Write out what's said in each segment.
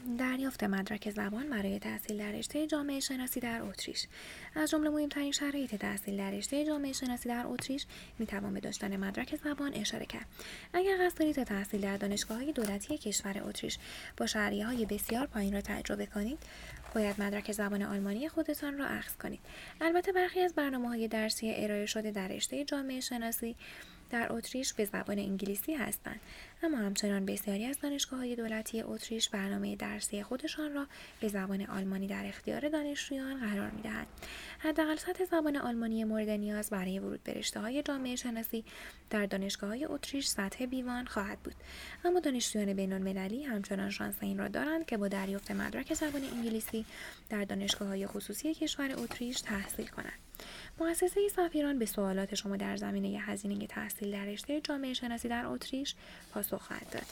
دریافت مدرک زبان برای تحصیل در رشته جامعه شناسی در اتریش. از جمله مهمترین شرایط تحصیل در رشته جامعه شناسی در اتریش میتوان به داشتن مدرک زبان اشاره کرد. اگر قصد دارید تا تحصیل در دانشگاه‌های دولتی کشور اتریش با شهریه‌های بسیار پایین را تجربه کنید، باید مدرک زبان آلمانی خودتان را اخذ کنید. البته برخی از برنامه‌های درسی ارائه شده در رشته جامعه شناسی در اتریش به زبان انگلیسی هستند، اما همچنان بسیاری از دانشگاه‌های دولتی اتریش برنامه درسی خودشان را به زبان آلمانی در اختیار دانشجویان قرار می‌دهند. حداقل سطح زبان آلمانی مورد نیاز برای ورود به رشته‌های جامعه شناسی در دانشگاه‌های اتریش سطح B1 خواهد بود، اما دانشجویان بین‌المللی همچنان شانس این را دارند که با دریافت مدرک زبان انگلیسی در دانشگاه‌های خصوصی کشور اتریش تحصیل کنند. مؤسسه سفیران به سوالات شما در زمینه هزینه تحصیل در رشته جامعه شناسی در اتریش پاسخ خواهد داد.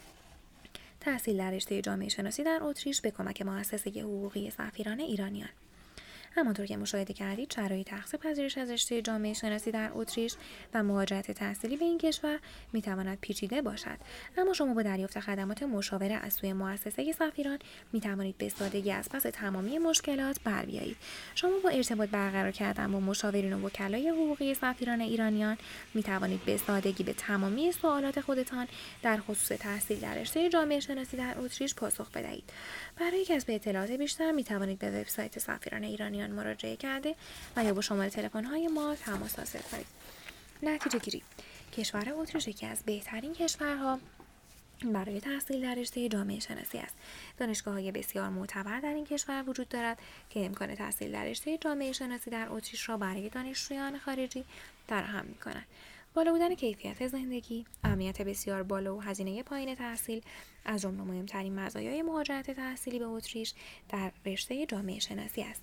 تحصیل در رشته جامعه شناسی در اتریش به کمک مؤسسه حقوقی سفیران ایرانیان. همانطور که مشاهده کردید، شرایط تقاضای پذیرش از رشته جامعه شناسی در اتریش و مهاجرت تحصیلی به این کشور میتواند پیچیده باشد، اما شما با دریافت خدمات مشاوره از سوی مؤسسه سفیران میتوانید به سادگی از پس تمامی مشکلات بر بیایید. شما با ارتباط برقرار کردن با مشاورین و وکلای حقوقی سفیران ایرانیان میتوانید به سادگی به تمامی سوالات خودتان در خصوص تحصیل در رشته جامعه شناسی در اتریش پاسخ بدهید. برای کسب اطلاعات بیشتر میتوانید به وبسایت سفیران ایرانیان مراجعه کرده و یا با شماره تلفن‌های ما تماس حاصل کنید. نتیجه گیری: کشور اتریش یکی از بهترین کشورها برای تحصیل در رشته جامعه شناسی است. دانشگاه‌های بسیار معتبر در این کشور وجود دارد که امکان تحصیل در رشته جامعه شناسی در اتریش را برای دانشجویان خارجی فراهم می‌کنند. بالا بودن کیفیت زندگی، امنیت بسیار بالا و هزینه پایین تحصیل از جمله مهمترین مزایای مهاجرت تحصیلی به اتریش در رشته جامعه شناسی است.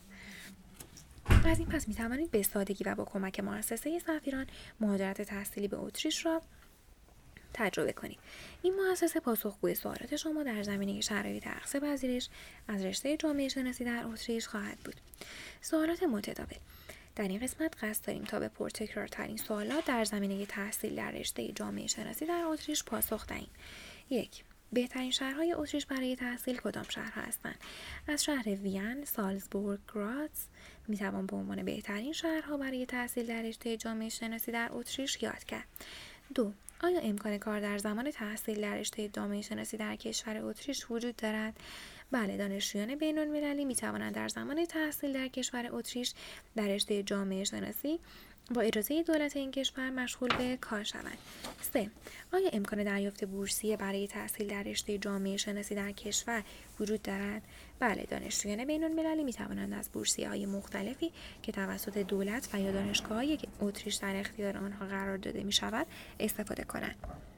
از این پس می توانید به سادگی و با کمک مؤسسه سفیران مهاجرت تحصیلی به اتریش را تجربه کنید. این مؤسسه پاسخگوی سوالات شما در زمینه شرایط اخذ پذیرش از رشته جامعه شناسی در اتریش خواهد بود. سوالات متداول: در این قسمت قصد داریم تا به پرتکرارترین سوالات در زمینه تحصیل در رشته جامعه شناسی در اتریش پاسخ دهیم. 1. بهترین شهرهای اتریش برای تحصیل کدام شهرها هستند؟ از شهر وین، سالزبورگ، گراز می توان به عنوان بهترین شهرها برای تحصیل در رشته جامعه شناسی در اتریش یاد کرد. 2. آیا امکان کار در زمان تحصیل در رشته جامعه شناسی در کشور اتریش وجود دارد؟ بله، دانشجویان بین‌المللی می توانند در زمان تحصیل در کشور اتریش در رشته جامعه شناسی با اجازه دولت این کشور مشغول به کار شوند. 3. آیا امکان دریافت بورسیه برای تحصیل در رشته جامعه شناسی در کشور وجود دارد؟ بله، دانشجویان بین‌المللی می توانند از بورسیه‌های مختلفی که توسط دولت و یا دانشگاه‌های اتریش در اختیار آنها قرار داده می شود استفاده کنند.